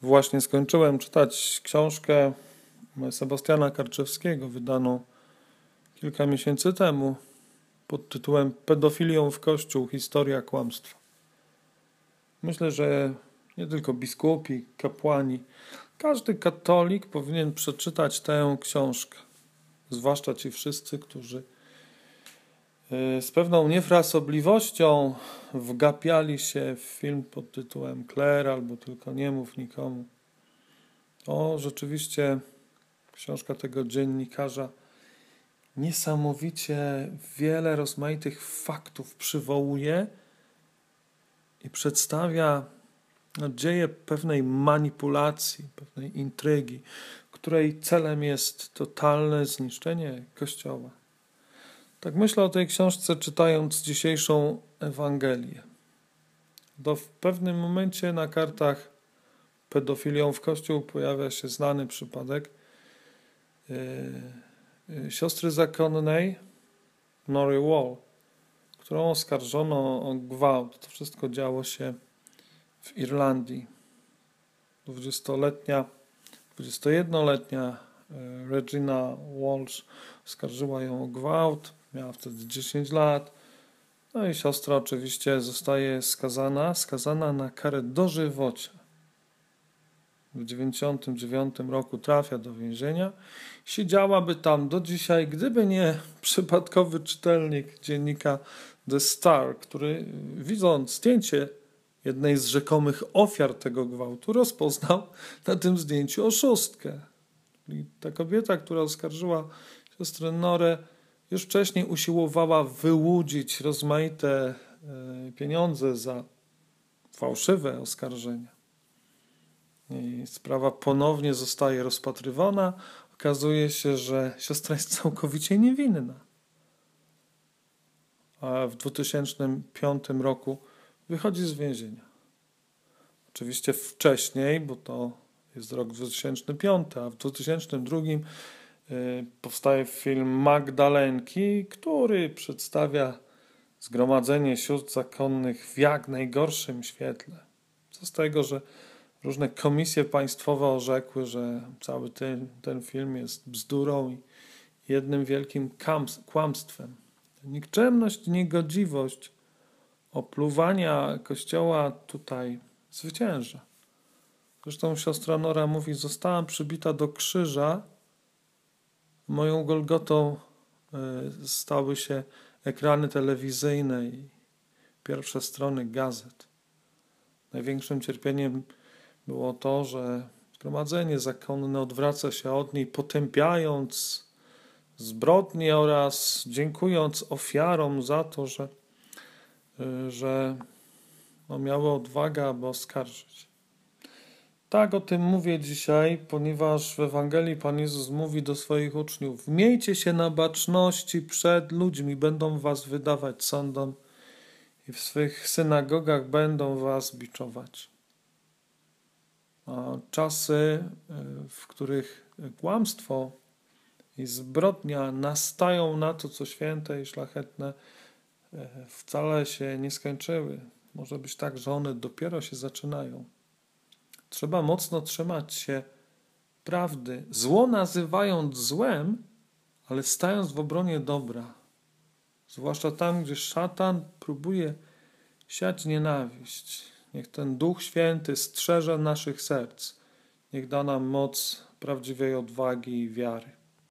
Właśnie skończyłem czytać książkę Sebastiana Karczewskiego, wydaną kilka miesięcy temu, pod tytułem Pedofilią w Kościół. Historia kłamstwa. Myślę, że nie tylko biskupi, kapłani, każdy katolik powinien przeczytać tę książkę. Zwłaszcza ci wszyscy, którzy z pewną niefrasobliwością wgapiali się w film pod tytułem Claire albo Tylko nie mów nikomu. Rzeczywiście książka tego dziennikarza niesamowicie wiele rozmaitych faktów przywołuje i przedstawia dzieje pewnej manipulacji, pewnej intrygi, której celem jest totalne zniszczenie Kościoła. Tak myślę o tej książce, czytając dzisiejszą Ewangelię. W pewnym momencie na kartach Pedofilią w Kościół pojawia się znany przypadek siostry zakonnej Nory Wall, którą oskarżono o gwałt. To wszystko działo się w Irlandii. 21-letnia Regina Walsh oskarżyła ją o gwałt. Miała wtedy 10 lat. No i siostra oczywiście zostaje skazana na karę dożywocia. W 1999 roku trafia do więzienia. Siedziałaby tam do dzisiaj, gdyby nie przypadkowy czytelnik dziennika The Star, który widząc zdjęcie jednej z rzekomych ofiar tego gwałtu, rozpoznał na tym zdjęciu oszustkę. I ta kobieta, która oskarżyła siostrę Norę, już wcześniej usiłowała wyłudzić rozmaite pieniądze za fałszywe oskarżenia. I sprawa ponownie zostaje rozpatrywana. Okazuje się, że siostra jest całkowicie niewinna. A w 2005 roku wychodzi z więzienia. Oczywiście wcześniej, bo to jest rok 2005, a w 2002 powstaje film Magdalenki, który przedstawia zgromadzenie sióstr zakonnych w jak najgorszym świetle. Co z tego, że różne komisje państwowe orzekły, że cały ten film jest bzdurą i jednym wielkim kłamstwem. Nikczemność, niegodziwość opluwania Kościoła tutaj zwycięża. Zresztą siostra Nora mówi: zostałam przybita do krzyża, moją Golgotą stały się ekrany telewizyjne i pierwsze strony gazet. Największym cierpieniem było to, że zgromadzenie zakonne odwraca się od niej, potępiając zbrodnie oraz dziękując ofiarom za to, że miały odwagę, aby oskarżyć. Tak o tym mówię dzisiaj, ponieważ w Ewangelii Pan Jezus mówi do swoich uczniów: miejcie się na baczności przed ludźmi, będą was wydawać sądom i w swych synagogach będą was biczować. A czasy, w których kłamstwo i zbrodnia nastają na to, co święte i szlachetne, wcale się nie skończyły. Może być tak, że one dopiero się zaczynają. Trzeba mocno trzymać się prawdy, zło nazywając złem, ale stając w obronie dobra. Zwłaszcza tam, gdzie szatan próbuje siać nienawiść. Niech ten Duch Święty strzeże naszych serc. Niech da nam moc prawdziwej odwagi i wiary.